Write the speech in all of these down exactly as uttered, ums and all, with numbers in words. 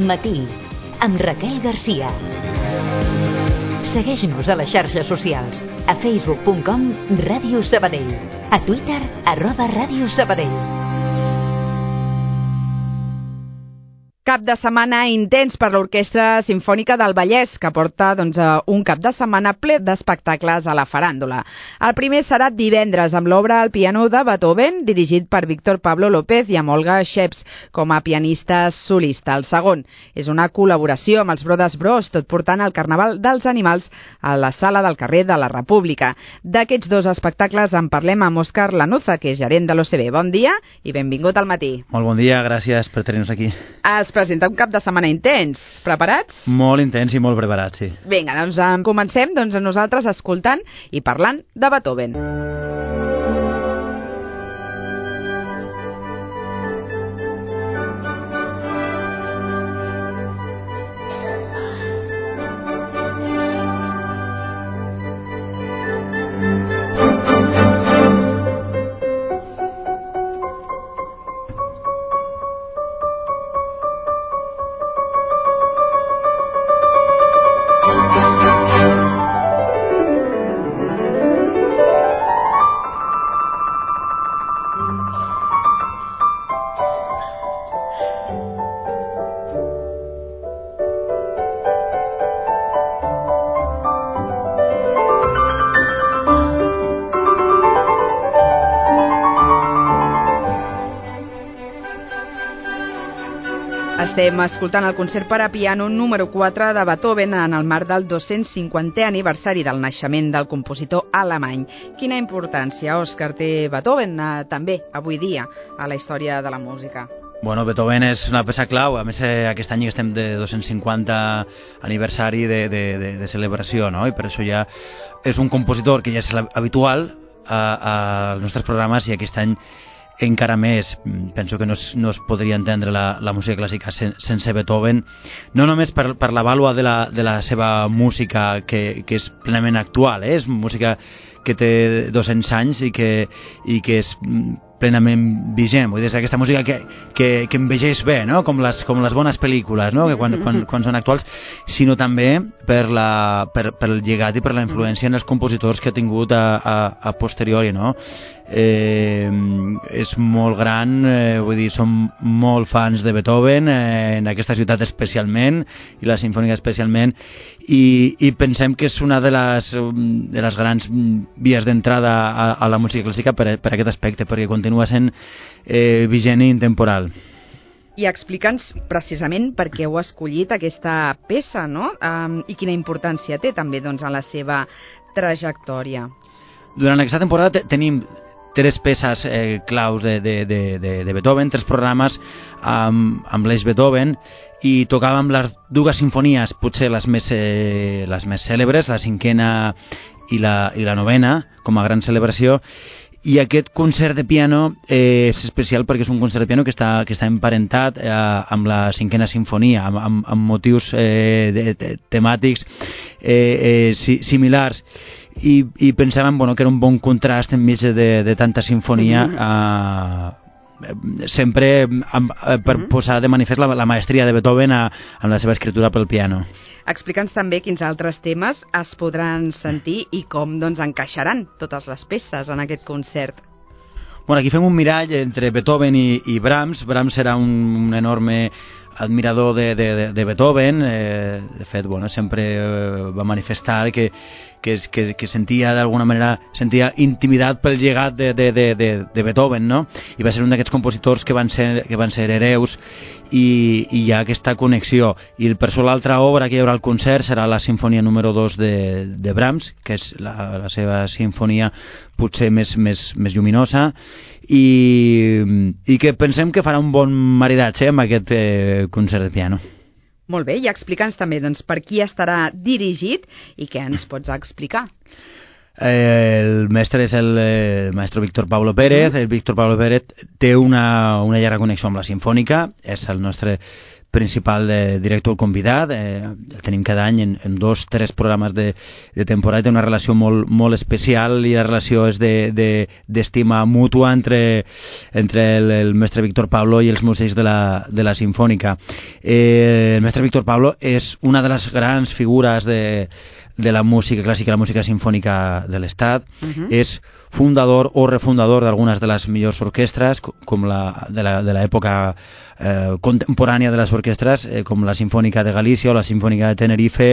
Matí, amb Raquel Garcia. Segueix-nos a les xarxes socials, a facebook punt com Ràdio Sabadell, a Twitter, arroba Ràdio Sabadell. Cap de setmana intens per l'Orquestra Simfònica del Vallès, que porta doncs, un cap de setmana ple d'espectacles a la faràndula. El primer serà divendres amb l'obra al piano de Beethoven, dirigit per Víctor Pablo López i amb Olga Sheps com a pianista solista. El segon és una col·laboració amb els Brothers Bros, tot portant el Carnaval dels Animals a la Sala del Carrer de la República. D'aquests dos espectacles en parlem amb Òscar Lanuza, que és gerent de l'O C B. Bon dia i benvingut al Matí. Molt bon dia, gràcies per tenir-nos aquí. Es presenta un cap de setmana intens. Preparats? Molt intens i molt preparats, sí. Vinga, doncs comencem doncs, nosaltres escoltant i parlant de Beethoven. Estem escoltant el concert per a piano número quatre de Beethoven en el marc del dos-cents cinquantè aniversari del naixement del compositor alemany. Quina importància, Òscar, té Beethoven eh, també avui dia a la història de la música? Bueno, Beethoven és una peça clau, a més eh, aquest any estem de dos-cents cinquanta aniversari de, de, de, de celebració, no? I per això ja és un compositor que ja és habitual a, als nostres programes i aquest any encara més. Penso que no es, no es podria entendre la, la música clàssica sen, sense Beethoven, no només per, per la vàlua de la, de la seva música que, que és plenament actual, eh? És música que té dos-cents anys i que, i que és plenament vigent, vull dir, és aquesta música que, que, que envegeix bé, no? Com les, com les bones pel·lícules, no? Que quan, quan, quan són actuals, sinó també per, la, per, per el llegat i per la influència en els compositors que ha tingut a, a, a posteriori, no? Eh, és molt gran, eh, vull dir, som molt fans de Beethoven, eh, en aquesta ciutat especialment, i la Simfònica especialment, i, i pensem que és una de les, de les grans vies d'entrada a, a la música clàssica per, per aquest aspecte, perquè continua sent eh, vigent i intemporal. I explica'ns precisament per què heu escollit aquesta peça, no? Um, I quina importància té també doncs, en la seva trajectòria. Durant aquesta temporada te tenim tres peces eh, claus de, de, de, de, de Beethoven, tres programes amb, amb l'eix Beethoven, i tocàvem les dues sinfonies, potser les més, eh, les més cèlebres, la cinquena i la, i la novena, com a gran celebració. I aquest concert de piano eh, és especial perquè és un concert de piano que està, que està emparentat eh, amb la cinquena sinfonia, amb, amb, amb motius eh, de, de, temàtics eh, eh, si, similars. I, i pensàvem bueno, que era un bon contrast enmig de, de tanta sinfonia, eh, sempre amb, eh, per posar de manifest la, la maestria de Beethoven a, amb la seva escritura pel piano. Explica'ns també quins altres temes es podran sentir i com doncs, encaixaran totes les peces en aquest concert. Bueno, aquí fem un mirall entre Beethoven i, i Brahms. Brahms era un, un enorme admirador de, de, de Beethoven, eh, de fet, bueno, sempre eh, va manifestar que, que, que, que sentia d'alguna manera sentia intimidat pel llegat de, de, de, de, de Beethoven, no? I va ser un d'aquests compositors que van ser, que van ser hereus i, i hi ha aquesta connexió. I per això l'altra obra que hi haurà al concert serà la sinfonia número dos de, de Brahms, que és la, la seva sinfonia potser més, més, més lluminosa, i, i que pensem que farà un bon maridatge amb aquest eh, concert de piano. Molt bé, i explica'ns també doncs, per qui estarà dirigit i què ens pots explicar. Eh, el mestre és el eh, maestro Víctor Pablo Pérez. El Víctor Pablo Pérez té una, una llarga connexió amb la Sinfònica, és el nostre principal de director convidat, eh, el tenim cada any en, en dos, tres programes de, de temporada, té una relació molt, molt especial i la relació és de, de, d'estima mútua entre, entre el, el mestre Víctor Pablo i els músics de la, de la Sinfònica. Eh, el mestre Víctor Pablo és una de les grans figures de, de la música clàssica i la música sinfònica de l'Estat. Uh-huh. És fundador o refundador d'algunes de les millors orquestres, com la de la, de l'època eh, contemporània de les orquestres, eh, com la Sinfònica de Galícia o la Sinfònica de Tenerife,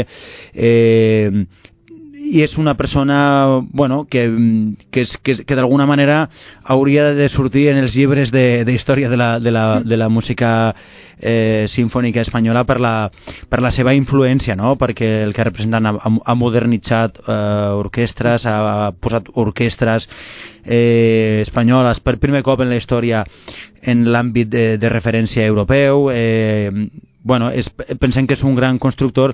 eh, i és una persona, bueno, que, que, és, que, que d'alguna manera hauria de sortir en els llibres de, de història de la, de la, de la música eh, sinfònica espanyola per la, per la seva influència, no? Perquè el que ha representat ha, ha modernitzat eh, orquestres, ha, ha posat orquestres eh, espanyoles per primer cop en la història en l'àmbit de, de referència europeu. eh, bueno, és, pensem que és un gran constructor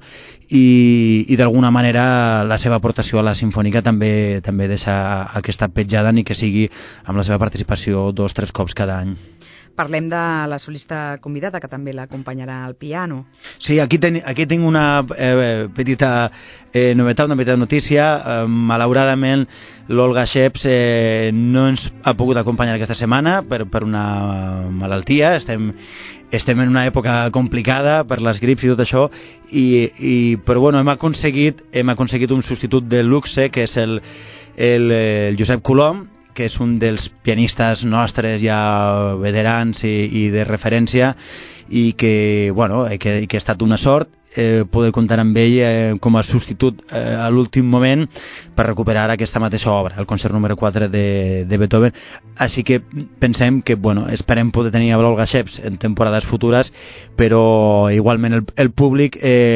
i, i d'alguna manera la seva aportació a la Sinfònica també també deixa aquesta petjada, ni que sigui amb la seva participació dos o tres cops cada any. Parlem de la solista convidada, que també l'acompanyarà al piano. Sí, aquí, ten, aquí tinc una eh, petita eh, novetat, una petita notícia. Eh, malauradament, l'Olga Sheps eh, no ens ha pogut acompanyar aquesta setmana per, per una malaltia. Estem, estem en una època complicada per les grips i tot això, i, i, però bueno, hem aconseguit, hem aconseguit un substitut de luxe, que és el, el, el Josep Colom, que és un dels pianistes nostres ja veterans i, i de referència, i que, bueno, que, que ha estat una sort eh, poder comptar amb ell eh, com a substitut eh, a l'últim moment per recuperar aquesta mateixa obra, el concert número quatre de, de Beethoven. Així que pensem que, bueno, esperem poder tenir a l'Olga Sheps en temporades futures, però igualment el, el públic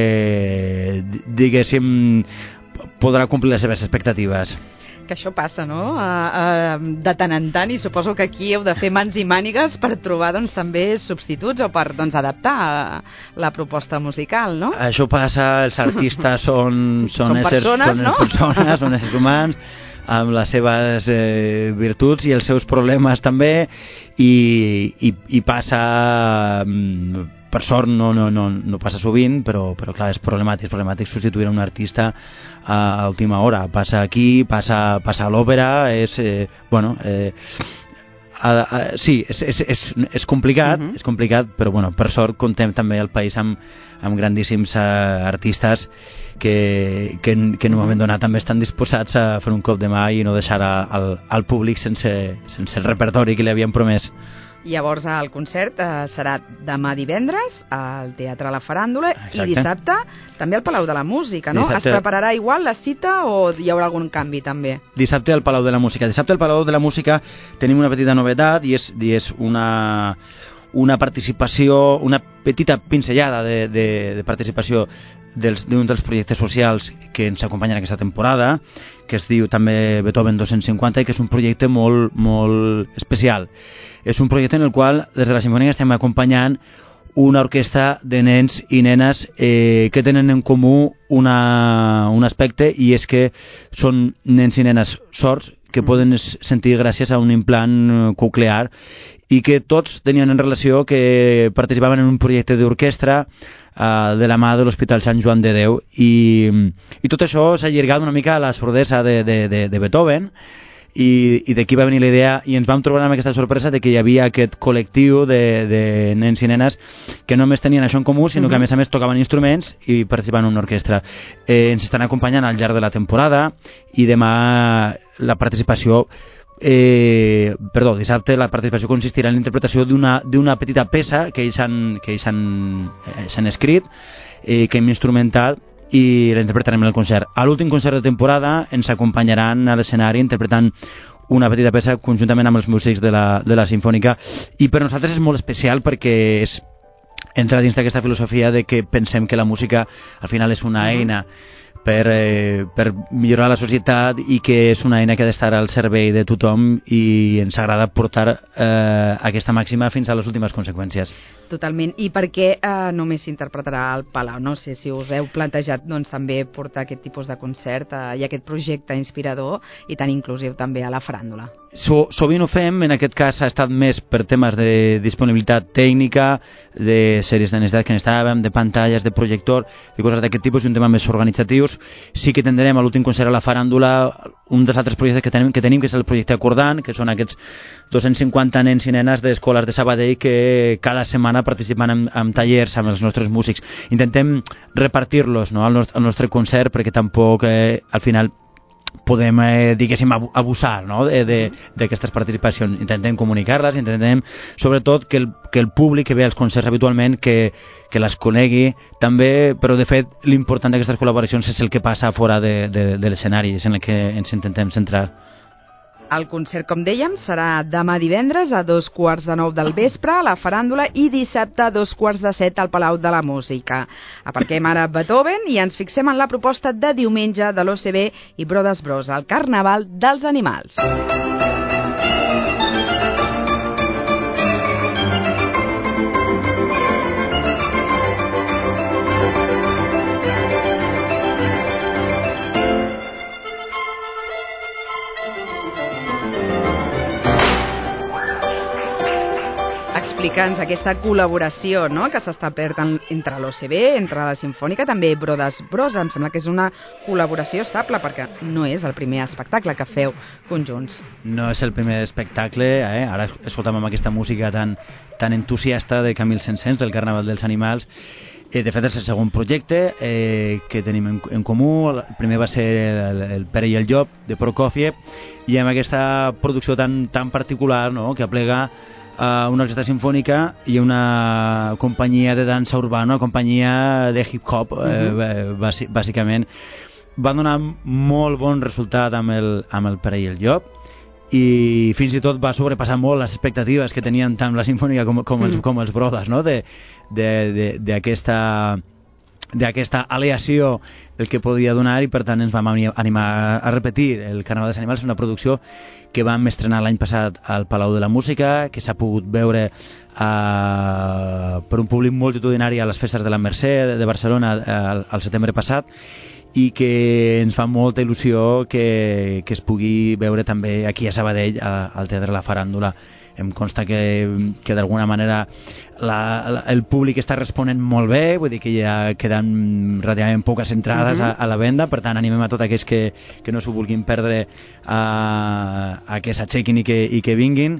eh, diguéssim podrà complir les seves expectatives. Que això passa, no? Uh, uh, de tant en tant, i suposo que aquí heu de fer mans i mànigues per trobar, doncs, també substituts o per, doncs, adaptar la proposta musical, no? Això passa, els artistes són, són, són éssers, persones, són no? persones, són éssers humans, amb les seves eh, virtuts i els seus problemes també, i, i, i passa, per sort no, no, no, no passa sovint, però, però clar, és problemàtic, és problemàtic substituir un artista a última hora. Passa aquí, passa, passa a l'òpera, és, eh, bueno, eh, a, a, sí, és, és, és, és complicat, uh-huh. és complicat, però bueno, per sort contem també al país amb, amb grandíssims uh, artistes que, que, que en un moment donat també estan disposats a fer un cop de mà i no deixar a, al, al públic sense, sense el repertori que li havien promès. Llavors el concert eh, serà demà divendres al Teatre La Faràndula. Exacte. I dissabte també al Palau de la Música, no? Dissabte... Es prepararà igual la cita o hi haurà algun canvi també? Dissabte al Palau de la Música. Dissabte al Palau de la Música tenim una petita novetat i és, i és una, una participació, una petita pinzellada de, de, de participació dels, d'un dels projectes socials que ens acompanyen aquesta temporada, que es diu també Beethoven dos-cents cinquanta i que és un projecte molt, molt especial. És un projecte en el qual des de la Sinfònica estem acompanyant una orquestra de nens i nenes eh, que tenen en comú una, un aspecte, i és que són nens i nenes sords que poden sentir gràcies a un implant coclear, i que tots tenien en relació que participaven en un projecte d'orquestra eh, de la mà de l'Hospital Sant Joan de Déu, i, i tot això s'ha allargat una mica a la sordesa de, de, de, de Beethoven, i, i d'aquí va venir la idea, i ens vam trobar amb aquesta sorpresa de que hi havia aquest col·lectiu de, de nens i nenes que no només tenien això en comú, sinó que a més a més tocaven instruments i participaven en una orquestra. Eh, ens estan acompanyant al llarg de la temporada, i demà la participació Eh, perdó, dissabte la participació consistirà en l'interpretació d'una, d'una petita peça que ells han, que ells han, eh, s'han escrit, eh, que hem instrumental, i la interpretarem en el concert. A l'últim concert de temporada ens acompanyaran a l'escenari interpretant una petita peça conjuntament amb els músics de la, de la Sinfònica, i per nosaltres és molt especial perquè és, entra dins d'aquesta filosofia de que pensem que la música al final és una eina per, eh, per millorar la societat i que és una eina que ha d'estar al servei de tothom i ens agrada portar eh, aquesta màxima fins a les últimes conseqüències. Totalment. I per què eh, només s'interpretarà al Palau? No sé si us heu plantejat doncs, també portar aquest tipus de concert eh, i aquest projecte inspirador i tan inclusiu també a la faràndula. So, sovint ho fem, en aquest cas ha estat més per temes de disponibilitat tècnica, de sèries de necessitat que necessitàvem, de pantalles, de projector, de coses d'aquest tipus i un tema més organitzatius. Sí que tindrem a l'últim concert a la faràndula un dels altres projectes que tenim, que tenim, que és el projecte Acordant, que són aquests dos-cents cinquanta nens i nenes d'escoles de Sabadell que cada setmana participen en, en tallers amb els nostres músics. Intentem repartir-los, no, al, nostre, al nostre concert perquè tampoc eh, al final podem, eh, diguéssim, abusar, no?, d'aquestes participacions. Intentem comunicar-les, intentem, sobretot, que el, que el públic que ve als concerts habitualment que, que les conegui també, però de fet l'important d'aquestes col·laboracions és el que passa fora de, de, de l'escenari, és en el que ens intentem centrar. El concert, com dèiem, serà demà divendres a dos quarts de nou del vespre a la faràndula i dissabte a dos quarts de set al Palau de la Música. Aparquem ara Beethoven i ens fixem en la proposta de diumenge de l'O C B i Brothers Bros, el Carnaval dels Animals. Explica'ns aquesta col·laboració, no?, que s'està perdent entre l'O C B, entre la Simfònica, també Brothers Bros. Em sembla que és una col·laboració estable, perquè no és el primer espectacle que feu conjunts. No és el primer espectacle, eh? Ara escoltàvem aquesta música tan, tan entusiasta de Camil Saint-Saëns, del Carnaval dels Animals. Eh, de fet, és el segon projecte eh, que tenim en, en comú. El primer va ser el, el Pere i el Llop, de Prokofiev, i amb aquesta producció tan, tan particular, no?, que aplega Uh, una orquestra sinfònica i una companyia de dansa urbana, una companyia de hip-hop, uh -huh. eh, bàsic, bàsicament. Va donar molt bon resultat amb el, amb el Pere i el Llop i fins i tot va sobrepassar molt les expectatives que tenien tant la sinfònica com, com, els, uh -huh. com els Brothers, no?, d'aquesta d'aquesta aleació del que podia donar, i per tant ens vam animar a repetir el Carnaval dels Animals, una producció que vam estrenar l'any passat al Palau de la Música, que s'ha pogut veure uh, per un públic multitudinari a les festes de la Mercè de Barcelona al, al setembre passat, i que ens fa molta il·lusió que, que es pugui veure també aquí a Sabadell, a, al Teatre La Faràndula. Em consta que, que d'alguna manera la, la, el públic està responent molt bé, vull dir que ja queden relativament poques entrades uh -huh. a, a la venda, per tant animem a tots aquells que, que no s'ho vulguin perdre a, a que s'aixequin i que, i que vinguin,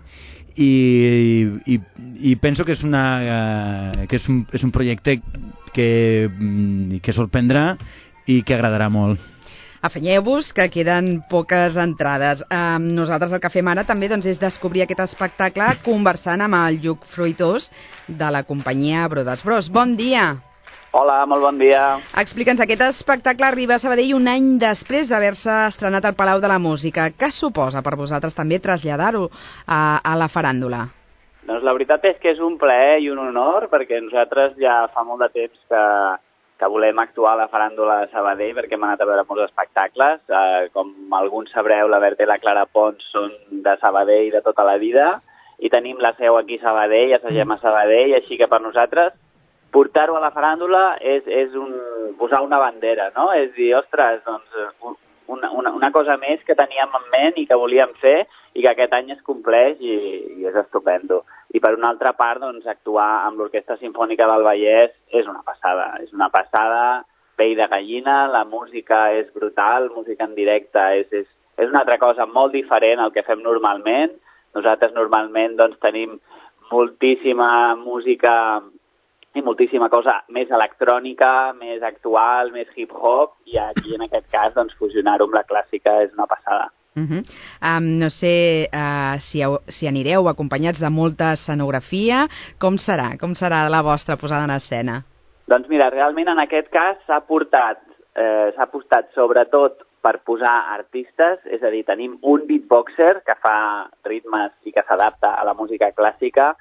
i, i, i penso que és, una, que és, un, és un projecte que, que sorprendrà i que agradarà molt. Afanyeu-vos, que queden poques entrades. Um, nosaltres el que fem ara també doncs, és descobrir aquest espectacle conversant amb el Lluc Fruitós de la companyia Brothers Bros. Bon dia! Hola, molt bon dia. Explica'ns, aquest espectacle arriba a Sabadell un any després d'haver-se estrenat al Palau de la Música. Què suposa per vosaltres també traslladar-ho a, a la faràndula? Doncs la veritat és que és un plaer i un honor, perquè nosaltres ja fa molt de temps que que volem actuar a la faràndula de Sabadell, perquè hem anat a veure molts espectacles. Eh, com alguns sabreu, la Berta i la Clara Pons són de Sabadell de tota la vida, i tenim la seu aquí a Sabadell, assagem a Sabadell, així que per nosaltres portar-ho a la faràndula és, és un, posar una bandera, no? És dir, ostres, doncs, una, una, una cosa més que teníem en ment i que volíem fer i que aquest any es compleix i, i és estupendo. I per una altra part, doncs, actuar amb l'Orquestra Simfònica del Vallès és una passada, és una passada, pell de gallina, la música és brutal, música en directe és, és, és una altra cosa molt diferent al que fem normalment. Nosaltres normalment doncs, tenim moltíssima música i moltíssima cosa més electrònica, més actual, més hip-hop, i aquí en aquest cas doncs, fusionar-ho amb la clàssica és una passada. Uh -huh. um, no sé uh, si, si anireu acompanyats de molta escenografia. Com serà? Com serà la vostra posada en escena? Doncs mira, realment en aquest cas s'ha portat, eh, s'ha apostat sobretot per posar artistes, és a dir, tenim un beatboxer que fa ritmes i que s'adapta a la música clàssica,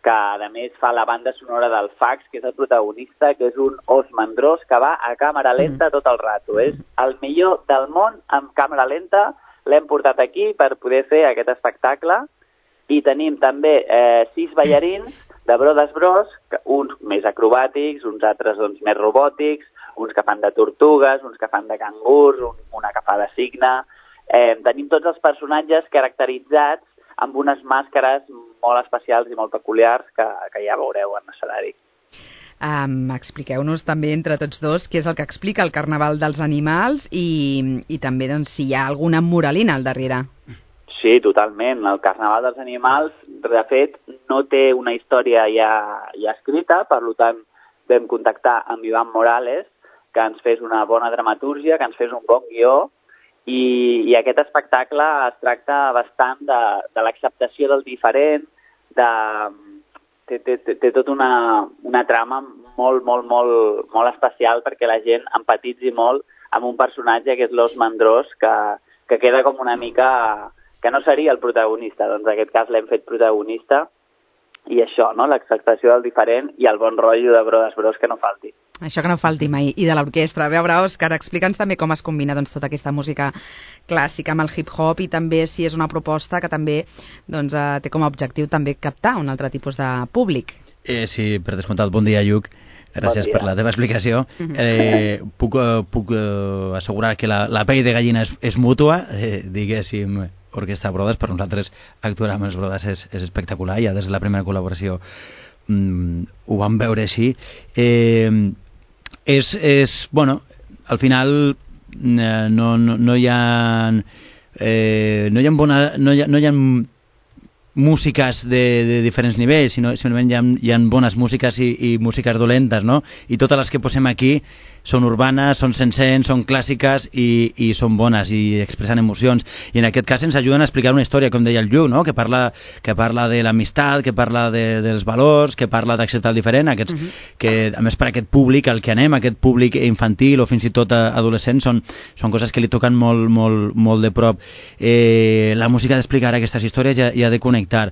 que a més fa la banda sonora del Fax, que és el protagonista, que és un os mandrós que va a càmera lenta tot el rato. És el millor del món amb càmera lenta, l'hem portat aquí per poder fer aquest espectacle, i tenim també eh, sis ballarins de Brothers Bros, uns més acrobàtics, uns altres doncs, més robòtics, uns que fan de tortugues, uns que fan de cangurs, un, una que fa de cigne. Eh, tenim tots els personatges caracteritzats amb unes màscares molt especials i molt peculiars que, que ja veureu en l'escenari. Um, expliqueu-nos també entre tots dos què és el que explica el Carnaval dels Animals i, i també doncs, si hi ha alguna moralina al darrere. Sí, totalment. El Carnaval dels Animals, de fet, no té una història ja, ja escrita, per tant vam contactar amb Ivan Morales, que ens fes una bona dramatúrgia, que ens fes un bon guió, I, i aquest espectacle es tracta bastant de, de l'acceptació del diferent, de, té, té, té tot una, una trama molt, molt, molt, molt especial perquè la gent empatitzi molt amb un personatge que és l'os mandrós, que, que queda com una mica que no seria el protagonista, doncs en aquest cas l'hem fet protagonista, i això, no? L'acceptació del diferent i el bon rotllo de Brothers Bros que no falti. Això que no falti mai, i de l'orquestra. A veure, Òscar, explica'ns també com es combina doncs, tota aquesta música clàssica amb el hip-hop i també si és una proposta que també doncs, eh, té com a objectiu també captar un altre tipus de públic. Eh, sí, per descomptat. Bon dia, Lluc. Gràcies bon per la teva explicació. Eh, puc puc eh, assegurar que la, la pell de gallina és, és mútua, eh, diguéssim, Orquestra Brothers, per nosaltres actuar amb els Brothers és, és espectacular, ja des de la primera col·laboració mm, ho vam veure així. Eh, és, és, bueno, al final eh, no, no, no hi ha eh, no hi ha bona, no hi ha, no hi ha músiques de, de diferents nivells, sinó simplement hi ha, hi ha bones músiques i, i músiques dolentes, no? I totes les que posem aquí són urbanes, són sencents, són clàssiques i, i són bones i expressen emocions. I en aquest cas ens ajuden a explicar una història, com deia el Lluc, no? Que parla, que parla de l'amistat, que parla de, dels valors, que parla d'acceptar el diferent, aquests, uh-huh. que a més per aquest públic al que anem, aquest públic infantil o fins i tot adolescent, són, són coses que li toquen molt, molt, molt de prop. Eh, la música d'explicar aquestes històries ja, ja ha de connectar.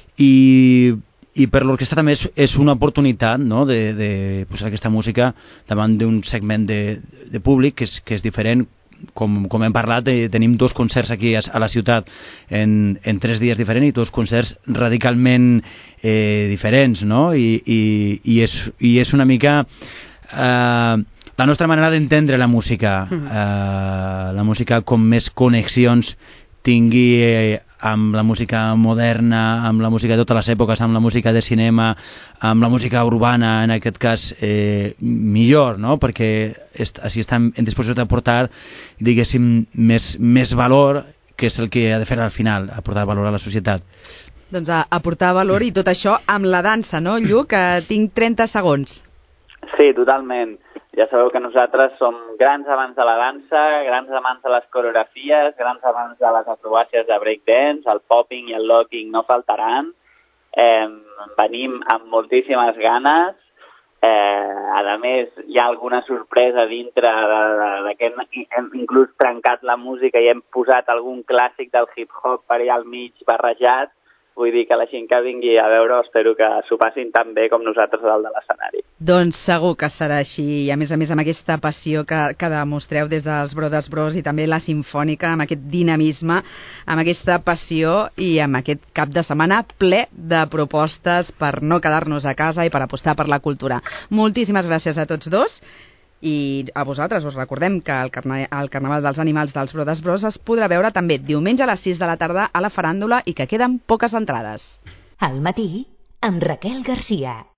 I i per l'orquestra també és, és una oportunitat, no?, de, de posar aquesta música davant d'un segment de, de públic que és, que és diferent. Com, com hem parlat, eh, tenim dos concerts aquí a, a la ciutat en, en tres dies diferents i dos concerts radicalment eh, diferents, no? I, i, i, és, i és una mica eh, la nostra manera d'entendre la música, eh, la música com més connexions tingui eh, amb la música moderna, amb la música de totes les èpoques, amb la música de cinema, amb la música urbana, en aquest cas, eh, millor, no? Perquè est així estem en disposició d'aportar, diguéssim, més, més valor, que és el que ha de fer al final, aportar valor a la societat. Doncs a aportar valor i tot això amb la dansa, no, Lluc? Que tinc trenta segons. Sí, totalment. Ja sabeu que nosaltres som grans amants de la dansa, grans amants de les coreografies, grans amants de les acrobàcies de breakdance, el popping i el locking no faltaran. Eh, venim amb moltíssimes ganes. Eh, a més, hi ha alguna sorpresa dintre de, de, de que hem, hem inclús trencat la música i hem posat algun clàssic del hip-hop per allà al mig barrejat. Vull dir que la gent que vingui a veure espero que s'ho passin tan bé com nosaltres a dalt de l'escenari. Doncs segur que serà així, i a més a més amb aquesta passió que, que demostreu des dels Brothers Bros i també la Simfònica, amb aquest dinamisme, amb aquesta passió i amb aquest cap de setmana ple de propostes per no quedar-nos a casa i per apostar per la cultura. Moltíssimes gràcies a tots dos. I a vosaltres us recordem que el, carna el Carnaval dels Animals dels Brothers Bros es podrà veure també diumenge a les sis de la tarda a la Faràndula i que queden poques entrades. Al matí, amb Raquel Garcia.